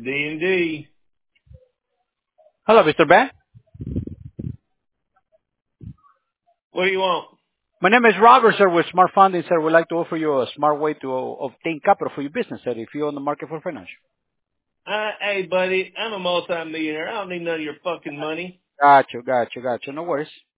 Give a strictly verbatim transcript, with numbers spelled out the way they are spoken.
D and D. Hello, Mister Ben. What do you want? My name is Robert, sir, with Smart Funding, sir. We'd like to offer you a smart way to obtain capital for your business, sir, if you're on the market for financial. Uh, hey, buddy, I'm a multi-millionaire. I don't need none of your fucking money. Gotcha, gotcha, gotcha. No worries.